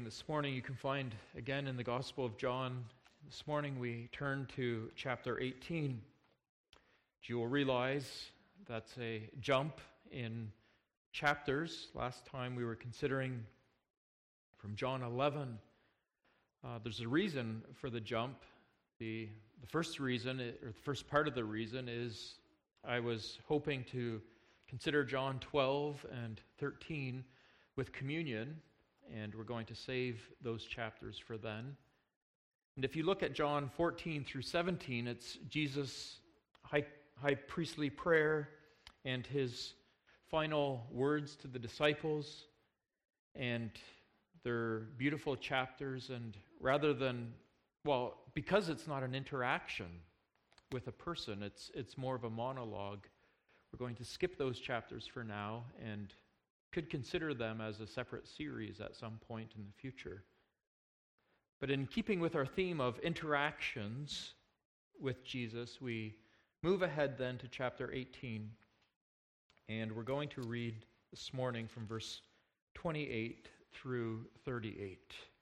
this morning you can find again in the Gospel of John. This morning we turn to chapter 18. You will realize that's a jump in chapters. Last time we were considering from John 11. There's a reason for the jump. The first reason, or the first part of the reason, is I was hoping to consider John 12 and 13 with communion, and we're going to save those chapters for then. And if you look at John 14 through 17, it's Jesus' high priestly prayer and his final words to the disciples, and they're beautiful chapters. And rather than, because it's not an interaction with a person, it's more of a monologue, we're going to skip those chapters for now and could consider them as a separate series at some point in the future. But in keeping with our theme of interactions with Jesus, we move ahead then to chapter 18, and we're going to read this morning from verse 28 through 38.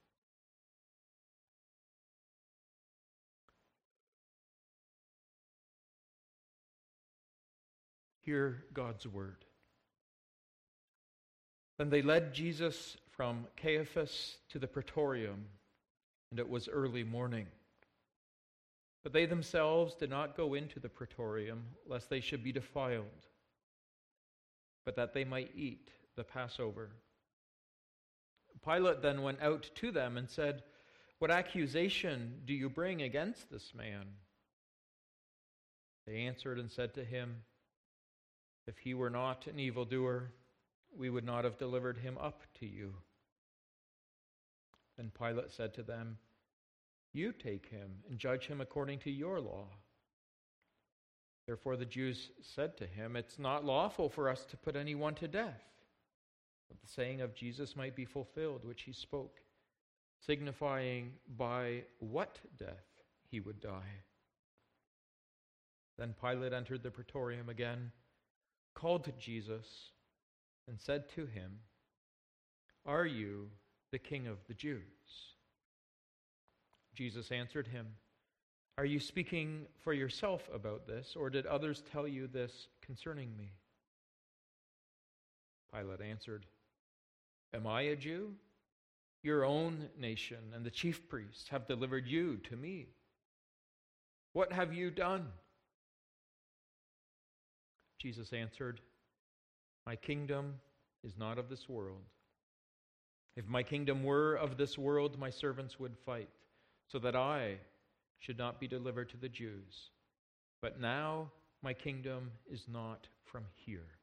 Hear God's word. Then they led Jesus from Caiaphas to the praetorium, and it was early morning. But they themselves did not go into the praetorium, lest they should be defiled, but that they might eat the Passover. Pilate then went out to them and said, "What accusation do you bring against this man?" They answered and said to him, "If he were not an evildoer, we would not have delivered him up to you." Then Pilate said to them, "You take him and judge him according to your law." Therefore the Jews said to him, "It's not lawful for us to put anyone to death," that the saying of Jesus might be fulfilled, which he spoke, signifying by what death he would die. Then Pilate entered the praetorium again, called to Jesus, and said to him, "Are you the king of the Jews?" Jesus answered him, "Are you speaking for yourself about this, or did others tell you this concerning me?" Pilate answered, "Am I a Jew? Your own nation and the chief priests have delivered you to me. What have you done?" Jesus answered, "My kingdom is not of this world. If my kingdom were of this world, my servants would fight, so that I should not be delivered to the Jews. But now my kingdom is not from here."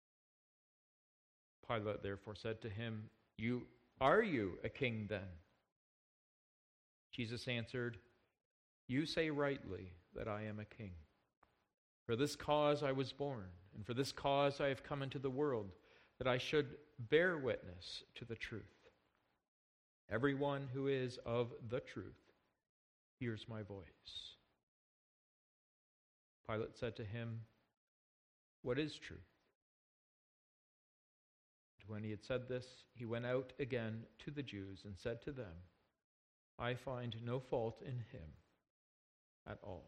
Pilate therefore said to him, Are you a king then?" Jesus answered, "You say rightly that I am a king. For this cause I was born, and for this cause I have come into the world, that I should bear witness to the truth. Everyone who is of the truth hears my voice." Pilate said to him, "What is truth?" And when he had said this, he went out again to the Jews and said to them, "I find no fault in him at all."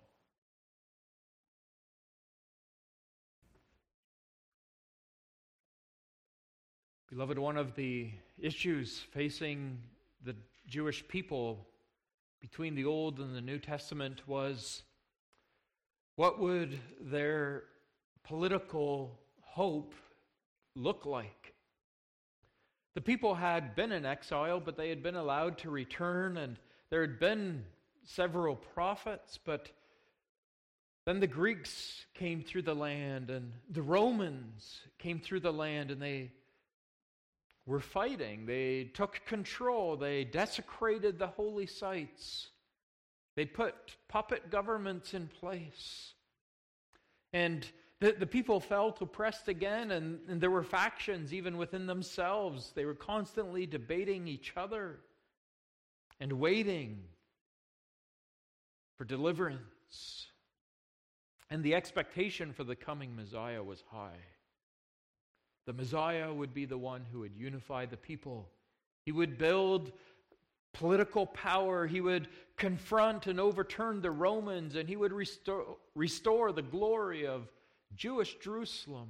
Beloved, one of the issues facing the Jewish people between the Old and the New Testament was, what would their political hope look like? The people had been in exile, but they had been allowed to return, and there had been several prophets, but then the Greeks came through the land, and the Romans came through the land, and they were fighting. They took control. They desecrated the holy sites. They put puppet governments in place. And the people felt oppressed again, and there were factions even within themselves. They were constantly debating each other and waiting for deliverance. And the expectation for the coming Messiah was high. The Messiah would be the one who would unify the people. He would build political power. He would confront and overturn the Romans, and he would restore the glory of Jewish Jerusalem.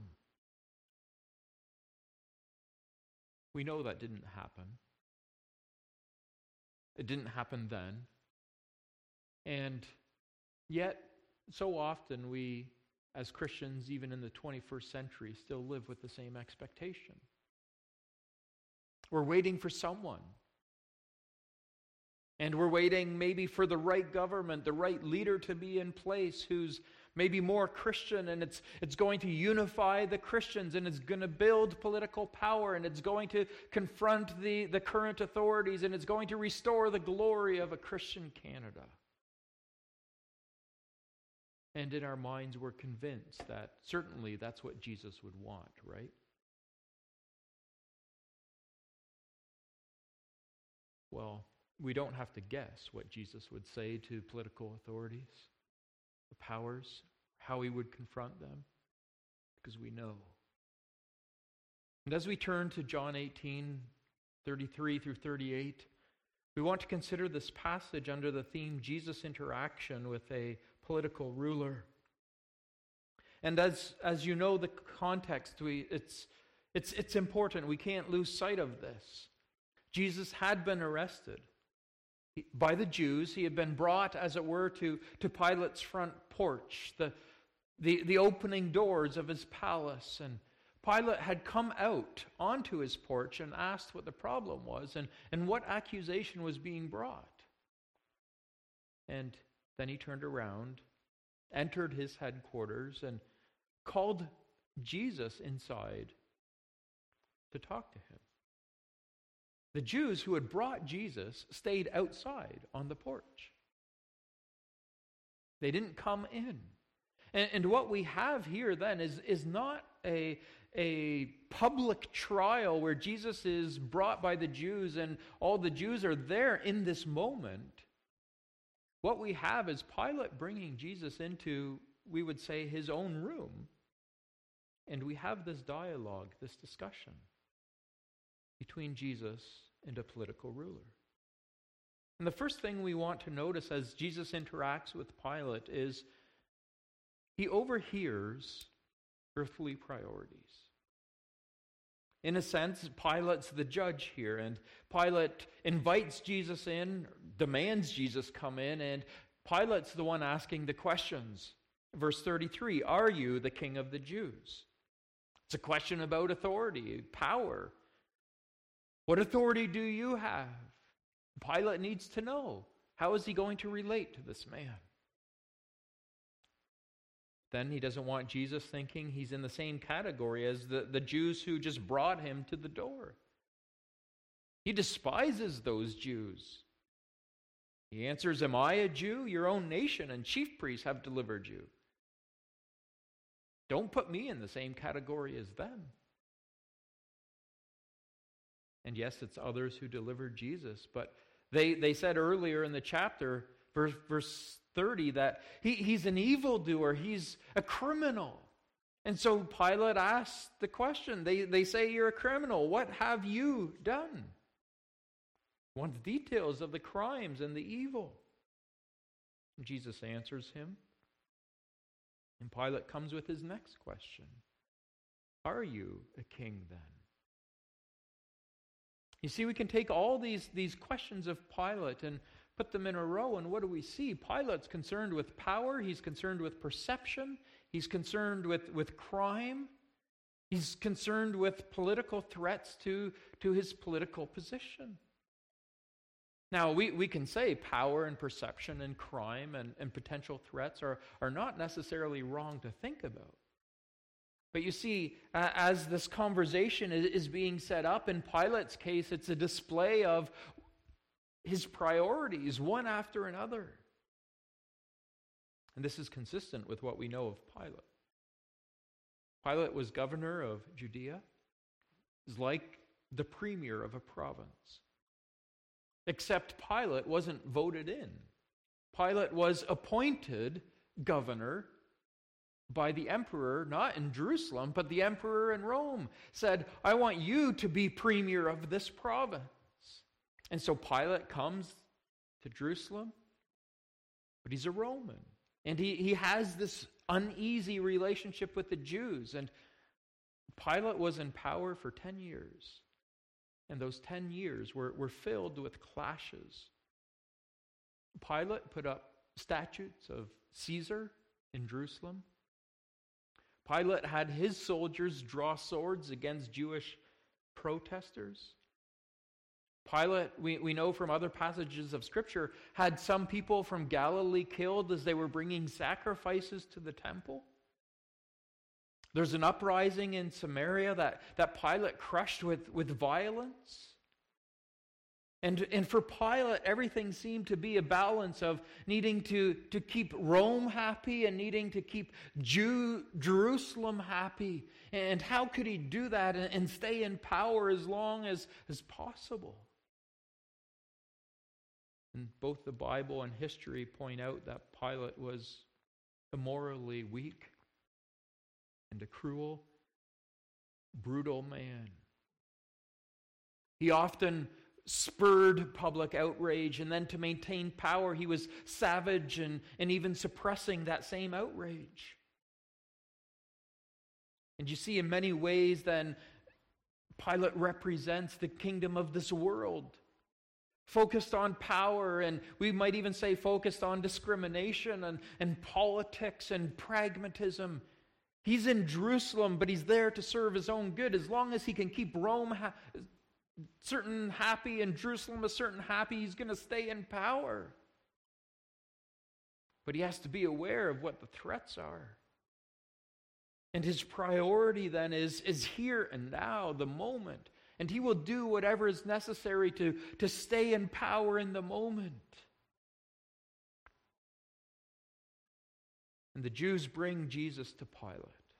We know that didn't happen. It didn't happen then. And yet, so often we, as Christians, even in the 21st century, still live with the same expectation. We're waiting for someone. And we're waiting maybe for the right government, the right leader to be in place who's maybe more Christian, and it's going to unify the Christians, and it's going to build political power, and it's going to confront the current authorities, and it's going to restore the glory of a Christian Canada. And in our minds, we're convinced that certainly that's what Jesus would want, right? Well, we don't have to guess what Jesus would say to political authorities, the powers, how he would confront them, because we know. And as we turn to John 18:33 through 38, we want to consider this passage under the theme Jesus' interaction with a political ruler. And as you know the context, it's important. We can't lose sight of this. Jesus had been arrested by the Jews. He had been brought, as it were, to Pilate's front porch, the opening doors of his palace. And Pilate had come out onto his porch and asked what the problem was and what accusation was being brought. And then he turned around, entered his headquarters, and called Jesus inside to talk to him. The Jews who had brought Jesus stayed outside on the porch. They didn't come in. And what we have here then is not a public trial where Jesus is brought by the Jews and all the Jews are there in this moment. What we have is Pilate bringing Jesus into, we would say, his own room. And we have this dialogue, this discussion between Jesus and a political ruler. And the first thing we want to notice as Jesus interacts with Pilate is he overhears earthly priorities. In a sense, Pilate's the judge here, and Pilate invites Jesus in, demands Jesus come in, and Pilate's the one asking the questions. Verse 33, are you the king of the Jews? It's a question about authority, power. What authority do you have? Pilate needs to know. How is he going to relate to this man? Then he doesn't want Jesus thinking he's in the same category as the Jews who just brought him to the door. He despises those Jews. He answers, am I a Jew? Your own nation and chief priests have delivered you. Don't put me in the same category as them. And yes, it's others who delivered Jesus, but they said earlier in the chapter, verse 30, that he's an evildoer, he's a criminal. And so Pilate asks the question, they say, you're a criminal, what have you done? He wants details of the crimes and the evil. And Jesus answers him. And Pilate comes with his next question. Are you a king then? You see, we can take all these questions of Pilate and put them in a row, and what do we see? Pilate's concerned with power, he's concerned with perception, he's concerned with crime, he's concerned with political threats to his political position. Now, we can say power and perception and crime and potential threats are not necessarily wrong to think about. But you see, as this conversation is being set up, in Pilate's case, it's a display of his priorities, one after another. And this is consistent with what we know of Pilate. Pilate was governor of Judea. He's like the premier of a province. Except Pilate wasn't voted in. Pilate was appointed governor by the emperor, not in Jerusalem, but the emperor in Rome, said, I want you to be premier of this province. And so Pilate comes to Jerusalem, but he's a Roman. And he has this uneasy relationship with the Jews. And Pilate was in power for 10 years. And those 10 years were filled with clashes. Pilate put up statues of Caesar in Jerusalem. Pilate had his soldiers draw swords against Jewish protesters. Pilate, we know from other passages of Scripture, had some people from Galilee killed as they were bringing sacrifices to the temple. There's an uprising in Samaria that Pilate crushed with violence. And for Pilate, everything seemed to be a balance of needing to keep Rome happy and needing to keep Jerusalem happy. And how could he do that and stay in power as long as possible? And both the Bible and history point out that Pilate was a morally weak and a cruel, brutal man. He often spurred public outrage, and then to maintain power, he was savage and even suppressing that same outrage. And you see, in many ways, then, Pilate represents the kingdom of this world, focused on power, and we might even say focused on discrimination and politics and pragmatism. He's in Jerusalem, but he's there to serve his own good. As long as he can keep Rome certain happy and Jerusalem a certain happy, he's going to stay in power. But he has to be aware of what the threats are. And his priority then is here and now, the moment. And he will do whatever is necessary to stay in power in the moment. And the Jews bring Jesus to Pilate.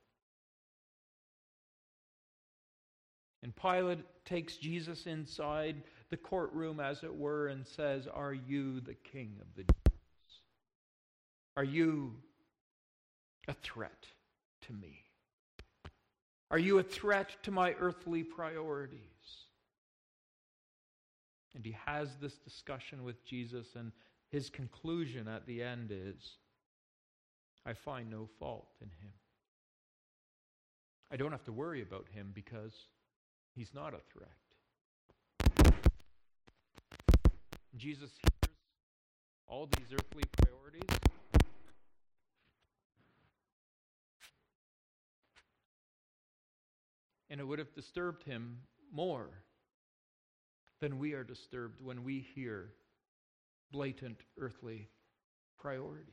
And Pilate takes Jesus inside the courtroom, as it were, and says, "Are you the king of the Jews? Are you a threat to me? Are you a threat to my earthly priorities?" And he has this discussion with Jesus, and his conclusion at the end is, "I find no fault in him. I don't have to worry about him because he's not a threat." Jesus hears all these earthly priorities. And it would have disturbed him more than we are disturbed when we hear blatant earthly priorities.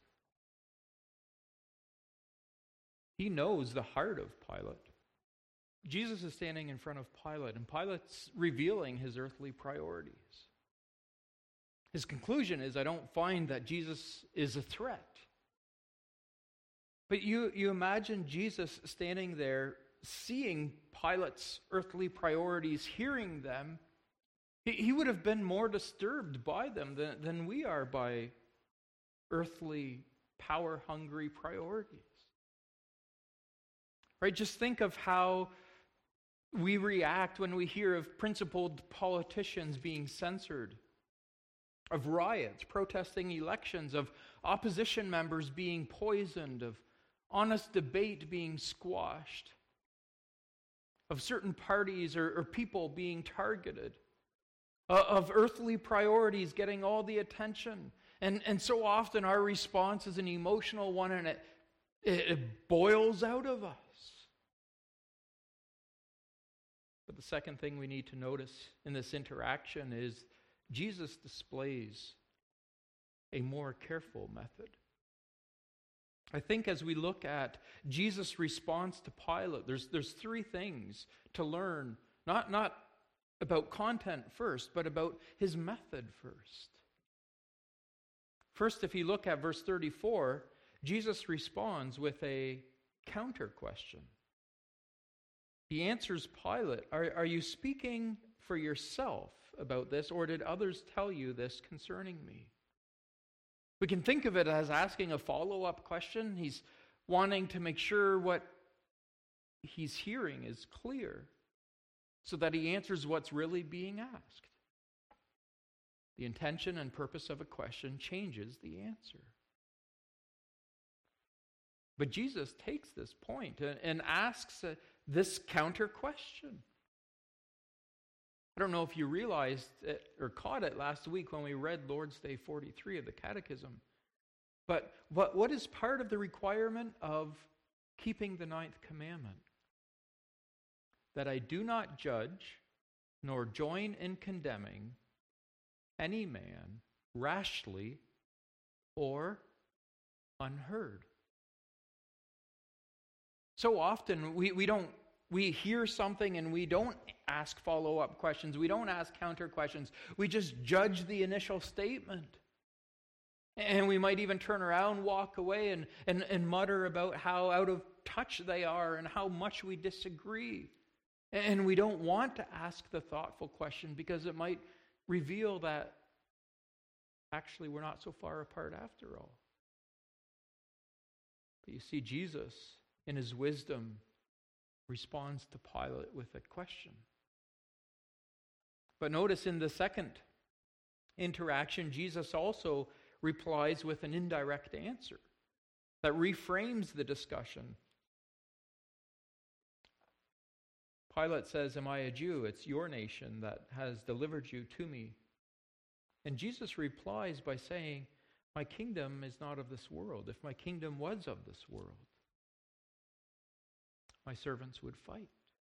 He knows the heart of Pilate. Jesus is standing in front of Pilate, and Pilate's revealing his earthly priorities. His conclusion is, I don't find that Jesus is a threat. But you imagine Jesus standing there, seeing Pilate's earthly priorities, hearing them. He would have been more disturbed by them than we are by earthly, power-hungry priorities. Right? Just think of how we react when we hear of principled politicians being censored, of riots, protesting elections, of opposition members being poisoned, of honest debate being squashed, of certain parties or people being targeted, of earthly priorities getting all the attention. And so often our response is an emotional one, and it boils out of us. But the second thing we need to notice in this interaction is Jesus displays a more careful method. I think as we look at Jesus' response to Pilate, there's three things to learn, not about content first, but about his method first. First, if you look at verse 34, Jesus responds with a counter question. He answers Pilate, are you speaking for yourself about this, or did others tell you this concerning me? We can think of it as asking a follow-up question. He's wanting to make sure what he's hearing is clear so that he answers what's really being asked. The intention and purpose of a question changes the answer. But Jesus takes this point and asks this counter question. I don't know if you realized it or caught it last week when we read Lord's Day 43 of the Catechism. But what is part of the requirement of keeping the ninth commandment? That I do not judge nor join in condemning any man rashly or unheard. So often we hear something and we don't ask follow-up questions. We don't ask counter questions. We just judge the initial statement. And we might even turn around, walk away, and mutter about how out of touch they are and how much we disagree. And we don't want to ask the thoughtful question because it might reveal that actually we're not so far apart after all. But you see, Jesus, in his wisdom, responds to Pilate with a question. But notice in the second interaction, Jesus also replies with an indirect answer that reframes the discussion. Pilate says, "Am I a Jew? It's your nation that has delivered you to me." And Jesus replies by saying, "My kingdom is not of this world. If my kingdom was of this world, my servants would fight."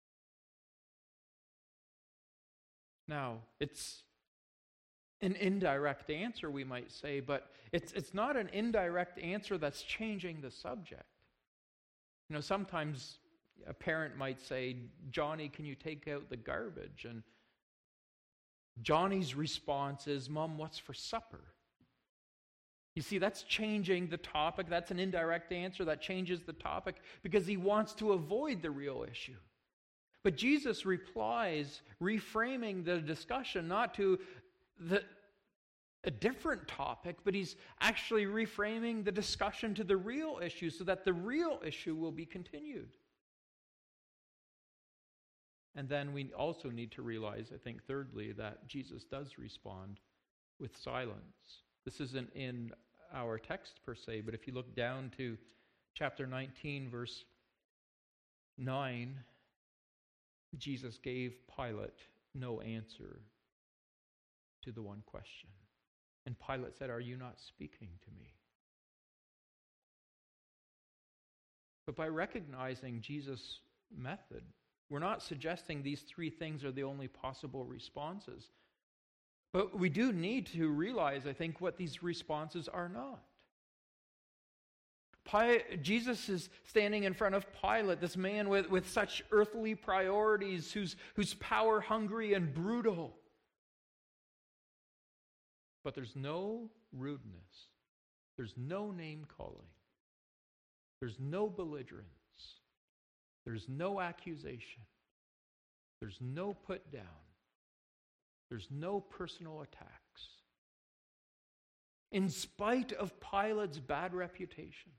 Now, it's an indirect answer, we might say, but it's not an indirect answer that's changing the subject. You know, sometimes a parent might say, "Johnny, can you take out the garbage?" And Johnny's response is, "Mom, what's for supper?" You see, that's changing the topic. That's an indirect answer that changes the topic because he wants to avoid the real issue. But Jesus replies, reframing the discussion not to a different topic, but he's actually reframing the discussion to the real issue so that the real issue will be continued. And then we also need to realize, I think, thirdly, that Jesus does respond with silence. This isn't in our text per se, but if you look down to chapter 19, verse 9, Jesus gave Pilate no answer to the one question. And Pilate said, "Are you not speaking to me?" But by recognizing Jesus' method, we're not suggesting these three things are the only possible responses. But we do need to realize, I think, what these responses are not. Jesus is standing in front of Pilate, this man with such earthly priorities, who's power-hungry and brutal. But there's no rudeness. There's no name-calling. There's no belligerence. There's no accusation. There's no put-down. There's no personal attacks. In spite of Pilate's bad reputation,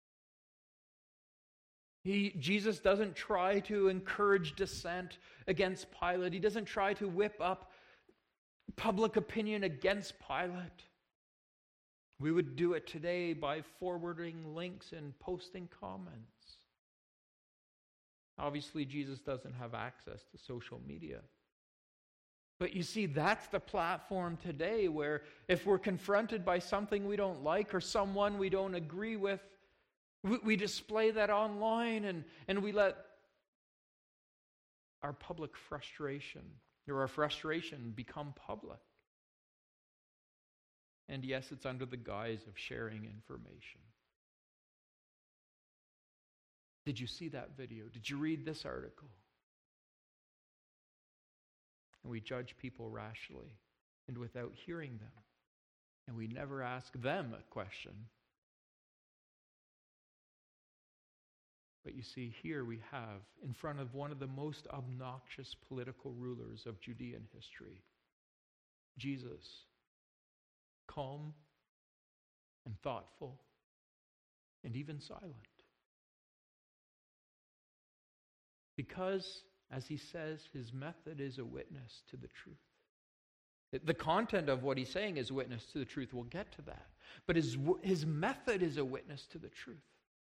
Jesus doesn't try to encourage dissent against Pilate. He doesn't try to whip up public opinion against Pilate. We would do it today by forwarding links and posting comments. Obviously, Jesus doesn't have access to social media. But you see, that's the platform today where if we're confronted by something we don't like or someone we don't agree with, we display that online and we let our public frustration or our frustration become public. And yes, it's under the guise of sharing information. Did you see that video? Did you read this article? And we judge people rashly and without hearing them. And we never ask them a question. But you see, here we have, in front of one of the most obnoxious political rulers of Judean history, Jesus, calm and thoughtful and even silent. Because, as he says, his method is a witness to the truth. The content of what he's saying is witness to the truth. We'll get to that. But his method is a witness to the truth.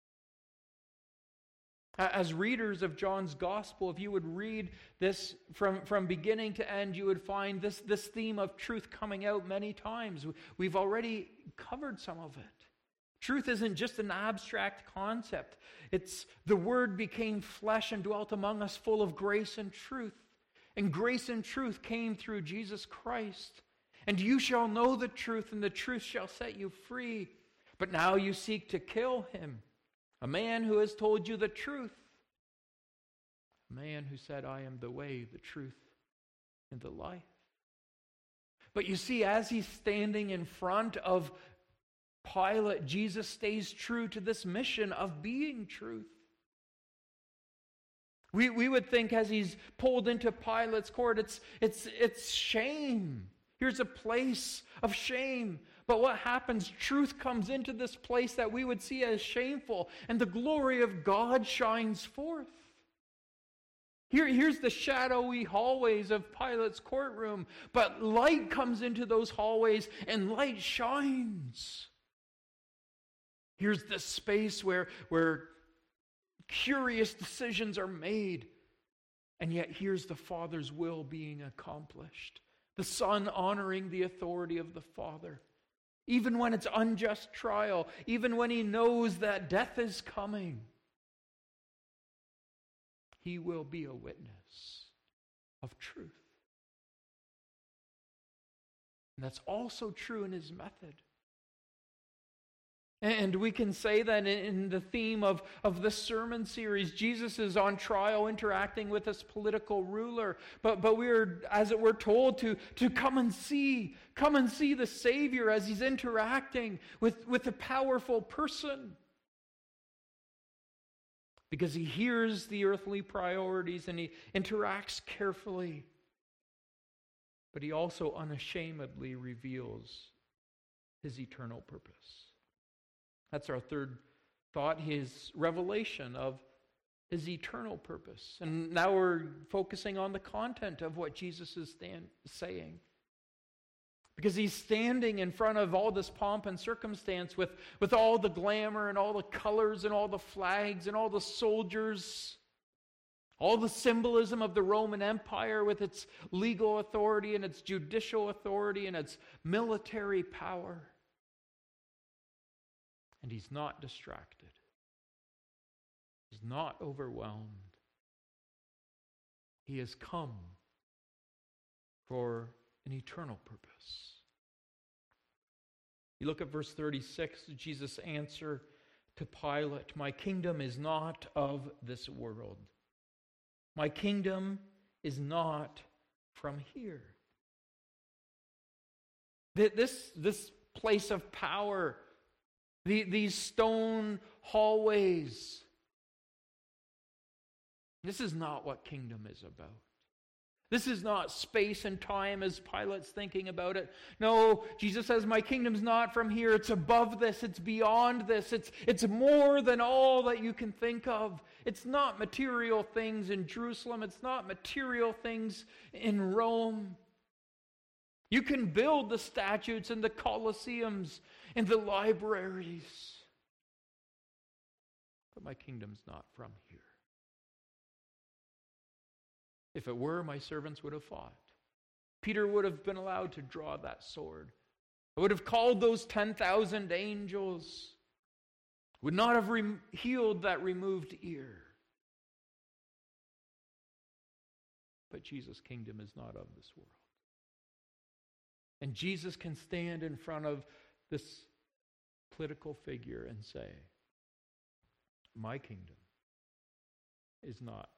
As readers of John's Gospel, if you would read this from beginning to end, you would find this theme of truth coming out many times. We've already covered some of it. Truth isn't just an abstract concept. It's the Word became flesh and dwelt among us, full of grace and truth. And grace and truth came through Jesus Christ. And you shall know the truth, and the truth shall set you free. But now you seek to kill him, a man who has told you the truth. A man who said, I am the way, the truth, and the life. But you see, as he's standing in front of Pilate, Jesus stays true to this mission of being truth. We would think as he's pulled into Pilate's court, it's shame. Here's a place of shame. But what happens? Truth comes into this place that we would see as shameful, and the glory of God shines forth. Here's the shadowy hallways of Pilate's courtroom, but light comes into those hallways, and light shines. Here's the space where curious decisions are made, and yet here's the Father's will being accomplished. The Son honoring the authority of the Father. Even when it's unjust trial, even when he knows that death is coming, he will be a witness of truth. And that's also true in his method. And we can say that in the theme of the sermon series, Jesus is on trial interacting with this political ruler. But we're, as it were, told to come and see the Savior as he's interacting with a powerful person. Because he hears the earthly priorities and he interacts carefully. But he also unashamedly reveals his eternal purpose. That's our third thought, his revelation of his eternal purpose. And now we're focusing on the content of what Jesus is saying. Because he's standing in front of all this pomp and circumstance with all the glamour and all the colors and all the flags and all the soldiers, all the symbolism of the Roman Empire with its legal authority and its judicial authority and its military power. And he's not distracted. He's not overwhelmed. He has come for an eternal purpose. You look at verse 36, Jesus' answer to Pilate, my kingdom is not of this world. My kingdom is not from here. This place of power, these stone hallways, this is not what kingdom is about. This is not space and time as Pilate's thinking about it. No, Jesus says, my kingdom's not from here. It's above this. It's beyond this. It's more than all that you can think of. It's not material things in Jerusalem. It's not material things in Rome. You can build the statues and the Colosseums and the libraries. But my kingdom's not from here. If it were, my servants would have fought. Peter would have been allowed to draw that sword. I would have called those 10,000 angels. Would not have healed that removed ear. But Jesus' kingdom is not of this world. And Jesus can stand in front of this political figure and say, my kingdom is not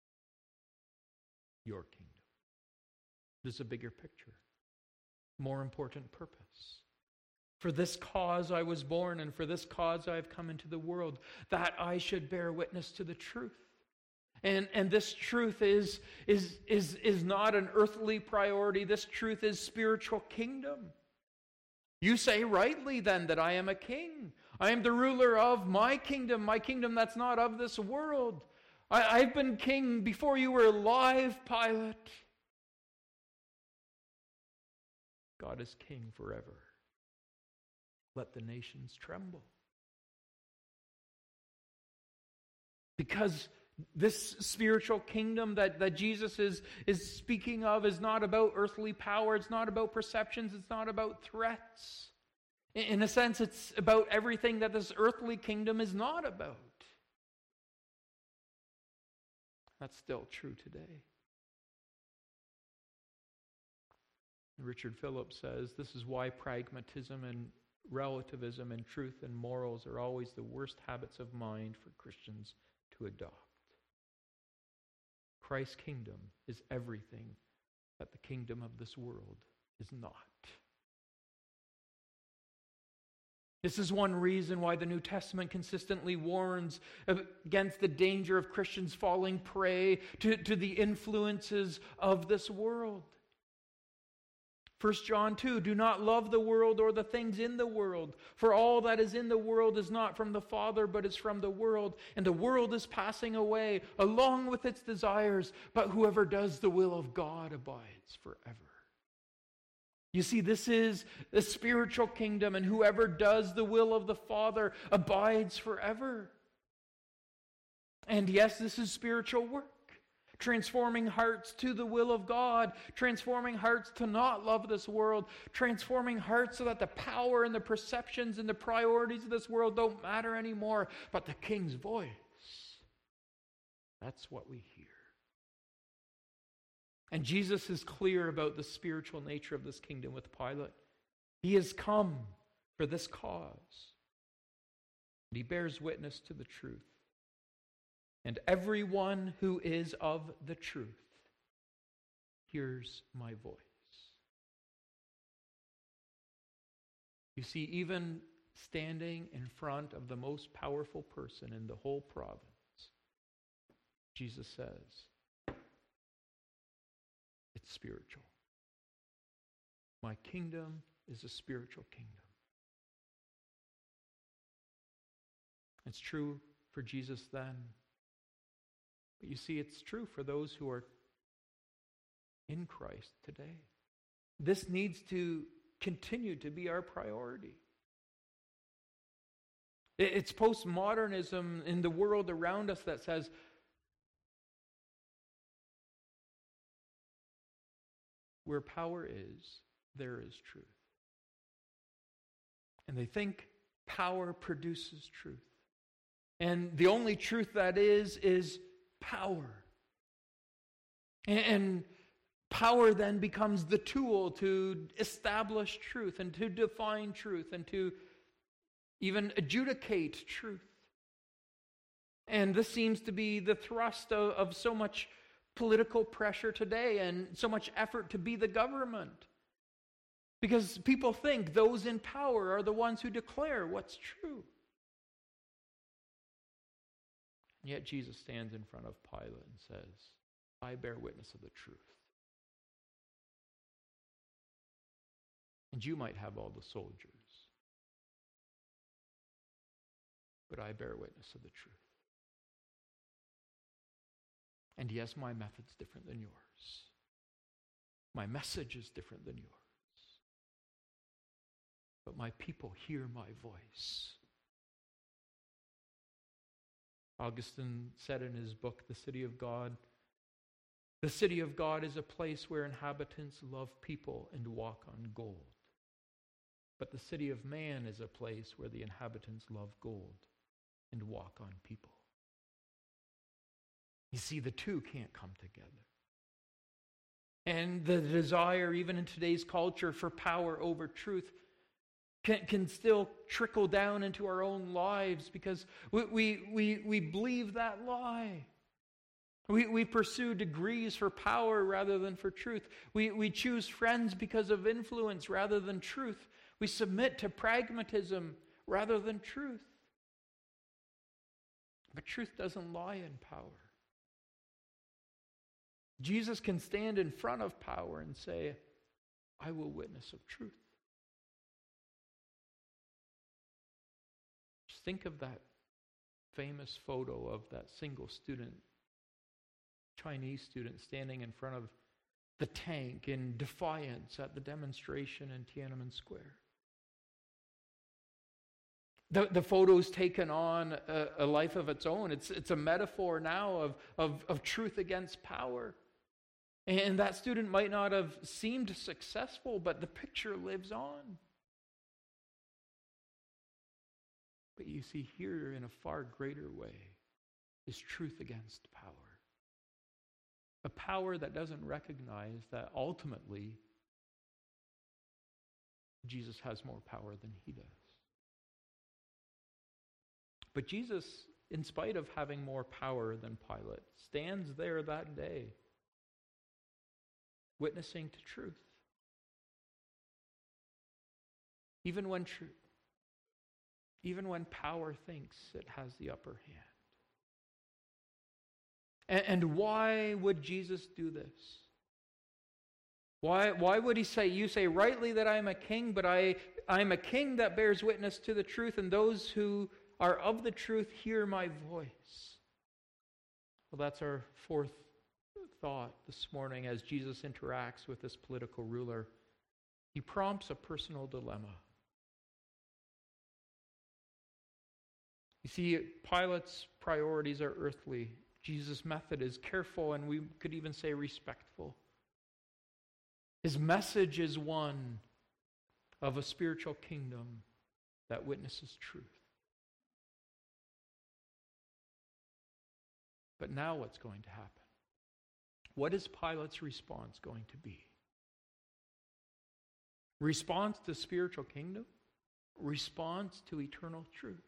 your kingdom. There's a bigger picture, more important purpose. For this cause I was born, and for this cause I have come into the world, that I should bear witness to the truth. And this truth is not an earthly priority. This truth is spiritual kingdom. You say rightly then that I am a king. I am the ruler of my kingdom that's not of this world. I've been king before you were alive, Pilate. God is king forever. Let the nations tremble. Because this spiritual kingdom that Jesus is speaking of is not about earthly power, it's not about perceptions, it's not about threats. In a sense, it's about everything that this earthly kingdom is not about. That's still true today. Richard Phillips says, this is why pragmatism and relativism and truth and morals are always the worst habits of mind for Christians to adopt. Christ's kingdom is everything that the kingdom of this world is not. This is one reason why the New Testament consistently warns against the danger of Christians falling prey to the influences of this world. 1 John 2, do not love the world or the things in the world, for all that is in the world is not from the Father, but is from the world. And the world is passing away along with its desires, but whoever does the will of God abides forever. You see, this is the spiritual kingdom, and whoever does the will of the Father abides forever. And yes, this is spiritual work. Transforming hearts to the will of God, transforming hearts to not love this world, transforming hearts so that the power and the perceptions and the priorities of this world don't matter anymore, but the King's voice. That's what we hear. And Jesus is clear about the spiritual nature of this kingdom with Pilate. He has come for this cause. And he bears witness to the truth. And everyone who is of the truth hears my voice. You see, even standing in front of the most powerful person in the whole province, Jesus says, it's spiritual. My kingdom is a spiritual kingdom. It's true for Jesus then. But you see, it's true for those who are in Christ today. This needs to continue to be our priority. It's postmodernism in the world around us that says, where power is, there is truth. And they think power produces truth. And the only truth that is power. And power then becomes the tool to establish truth and to define truth and to even adjudicate truth. And this seems to be the thrust of so much political pressure today and so much effort to be the government. Because people think those in power are the ones who declare what's true. And yet Jesus stands in front of Pilate and says, I bear witness of the truth. And you might have all the soldiers, but I bear witness of the truth. And yes, my method's different than yours. My message is different than yours. But my people hear my voice. Augustine said in his book, The City of God, the city of God is a place where inhabitants love people and walk on gold. But the city of man is a place where the inhabitants love gold and walk on people. You see, the two can't come together. And the desire, even in today's culture, for power over truth can still trickle down into our own lives because we believe that lie. We pursue degrees for power rather than for truth. We choose friends because of influence rather than truth. We submit to pragmatism rather than truth. But truth doesn't lie in power. Jesus can stand in front of power and say, I will witness of truth. Just think of that famous photo of that single student, Chinese student, standing in front of the tank in defiance at the demonstration in Tiananmen Square. The photo's taken on a life of its own. It's a metaphor now of truth against power. And that student might not have seemed successful, but the picture lives on. But you see, here in a far greater way is truth against power. A power that doesn't recognize that ultimately Jesus has more power than he does. But Jesus, in spite of having more power than Pilate, stands there that day, witnessing to truth. Even when power thinks it has the upper hand. And why would Jesus do this? Why would he say, you say rightly that I am a king, but I am a king that bears witness to the truth, and those who are of the truth hear my voice? Well, that's our fourth thought this morning as Jesus interacts with this political ruler. He prompts a personal dilemma. You see, Pilate's priorities are earthly. Jesus' method is careful, and we could even say respectful. His message is one of a spiritual kingdom that witnesses truth. But now what's going to happen? What is Pilate's response going to be? Response to spiritual kingdom? Response to eternal truth?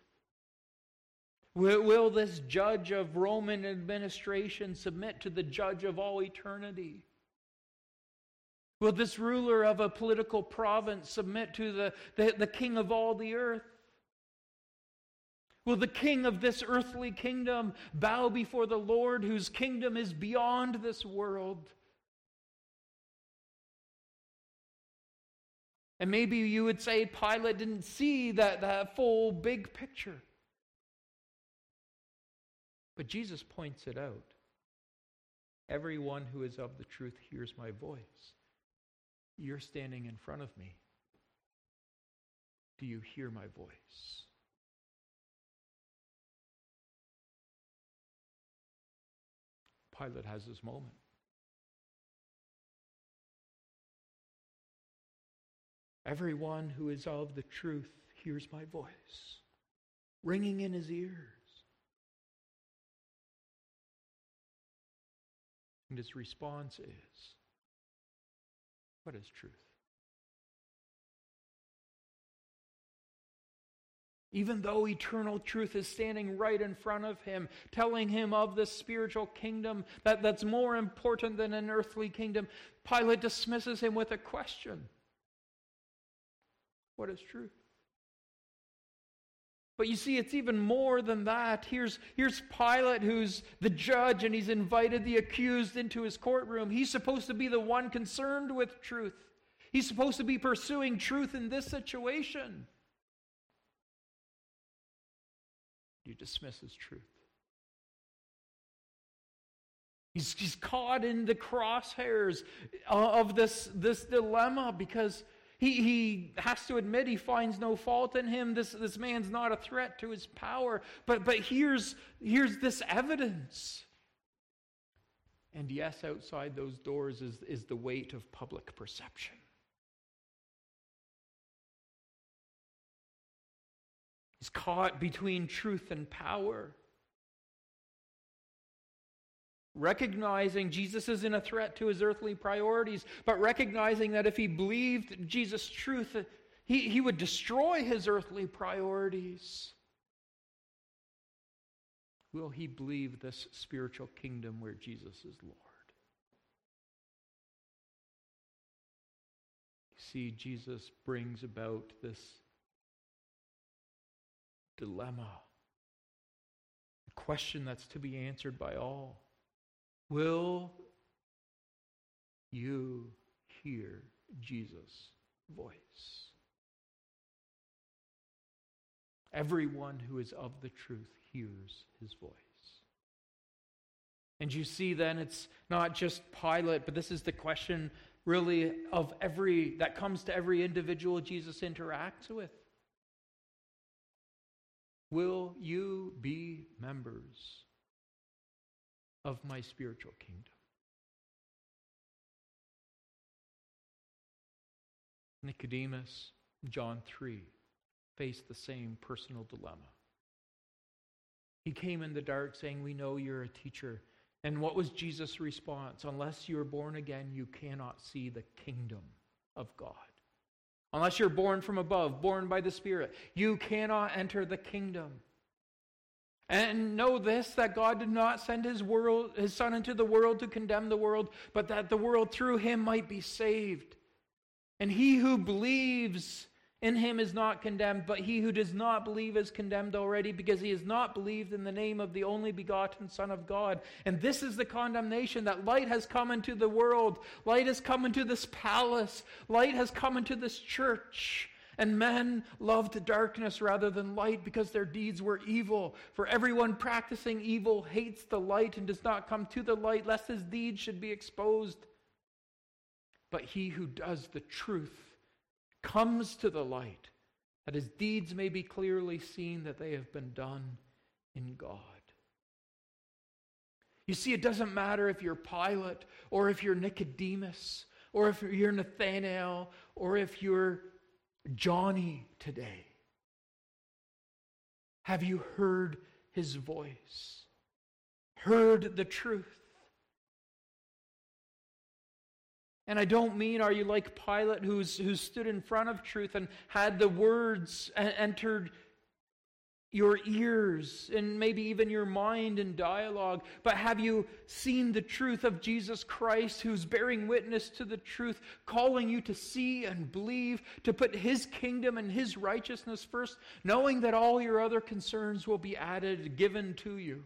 Will this judge of Roman administration submit to the judge of all eternity? Will this ruler of a political province submit to the king of all the earth? Will the king of this earthly kingdom bow before the Lord whose kingdom is beyond this world? And maybe you would say Pilate didn't see that full big picture. But Jesus points it out. Everyone who is of the truth hears my voice. You're standing in front of me. Do you hear my voice? Pilate has his moment. Everyone who is of the truth hears my voice, ringing in his ears. And his response is, what is truth? Even though eternal truth is standing right in front of him, telling him of this spiritual kingdom that's more important than an earthly kingdom, Pilate dismisses him with a question. What is truth? But you see, it's even more than that. Here's Pilate, who's the judge, and he's invited the accused into his courtroom. He's supposed to be the one concerned with truth. He's supposed to be pursuing truth in this situation. He dismisses truth. He's caught in the crosshairs of this dilemma because he has to admit he finds no fault in him. This man's not a threat to his power. But here's this evidence. And yes, outside those doors is the weight of public perception. He's caught between truth and power. Recognizing Jesus isn't a threat to his earthly priorities, but recognizing that if he believed Jesus' truth, he would destroy his earthly priorities. Will he believe this spiritual kingdom where Jesus is Lord? See, Jesus brings about this dilemma, a question that's to be answered by all. Will you hear Jesus' voice? Everyone who is of the truth hears his voice. And you see then it's not just Pilate, but this is the question really of that comes to every individual Jesus interacts with. Will you be members of my spiritual kingdom? Nicodemus, John 3, faced the same personal dilemma. He came in the dark saying, "We know you're a teacher." And what was Jesus' response? Unless you're born again, you cannot see the kingdom of God. Unless you're born from above, born by the Spirit, you cannot enter the kingdom. And know this, that God did not send his Son into the world to condemn the world, but that the world through him might be saved. And he who believes in him is not condemned, but he who does not believe is condemned already, because he has not believed in the name of the only begotten Son of God. And this is the condemnation, that light has come into the world. Light has come into this palace. Light has come into this church. And men loved darkness rather than light, because their deeds were evil. For everyone practicing evil hates the light and does not come to the light, lest his deeds should be exposed. But he who does the truth comes to the light, that his deeds may be clearly seen that they have been done in God. You see, it doesn't matter if you're Pilate, or if you're Nicodemus, or if you're Nathanael, or if you're Johnny today. Have you heard his voice? Heard the truth? And I don't mean, are you like Pilate who stood in front of truth and had the words entered your ears and maybe even your mind in dialogue, but have you seen the truth of Jesus Christ, who's bearing witness to the truth, calling you to see and believe, to put his kingdom and his righteousness first, knowing that all your other concerns will be added, given to you?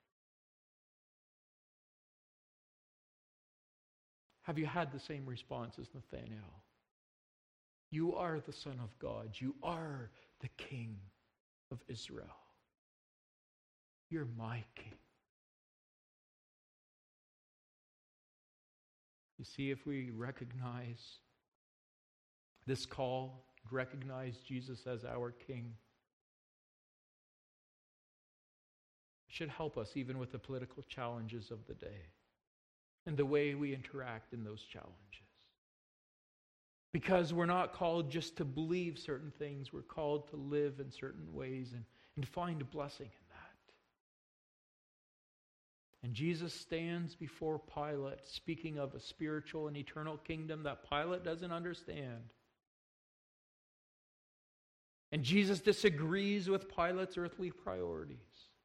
Have you had the same response as Nathanael? You are the Son of God. You are the King of Israel. You're my King. You see, if we recognize this call, recognize Jesus as our King, it should help us even with the political challenges of the day and the way we interact in those challenges. Because we're not called just to believe certain things, we're called to live in certain ways and find a blessing in that. And Jesus stands before Pilate, speaking of a spiritual and eternal kingdom that Pilate doesn't understand. And Jesus disagrees with Pilate's earthly priorities.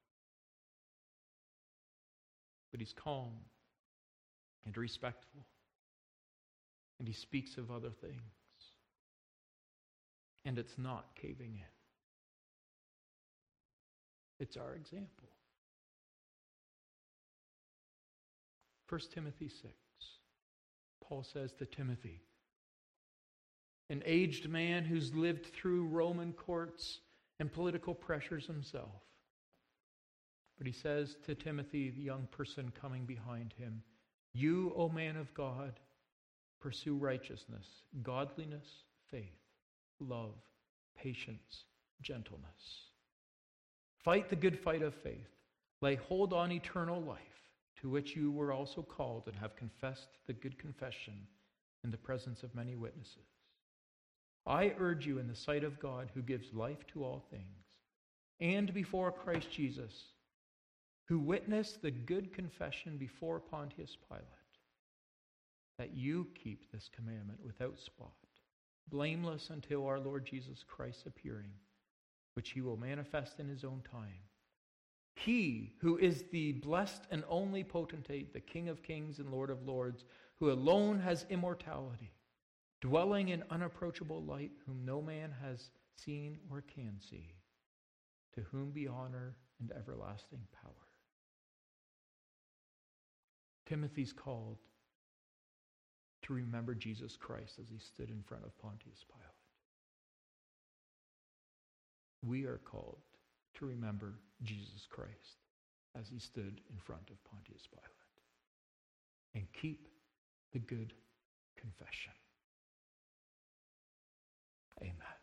But he's calm and respectful. And he speaks of other things. And it's not caving in. It's our example. 1 Timothy 6. Paul says to Timothy, an aged man who's lived through Roman courts and political pressures himself. But he says to Timothy, the young person coming behind him, you, O man of God, pursue righteousness, godliness, faith, love, patience, gentleness. Fight the good fight of faith. Lay hold on eternal life, to which you were also called and have confessed the good confession in the presence of many witnesses. I urge you in the sight of God, who gives life to all things, and before Christ Jesus, who witnessed the good confession before Pontius Pilate, that you keep this commandment without spot, blameless until our Lord Jesus Christ's appearing, which he will manifest in his own time. He who is the blessed and only potentate, the King of kings and Lord of lords, who alone has immortality, dwelling in unapproachable light, whom no man has seen or can see, to whom be honor and everlasting power. Timothy's called to remember Jesus Christ as he stood in front of Pontius Pilate. We are called to remember Jesus Christ as he stood in front of Pontius Pilate. and keep the good confession. Amen.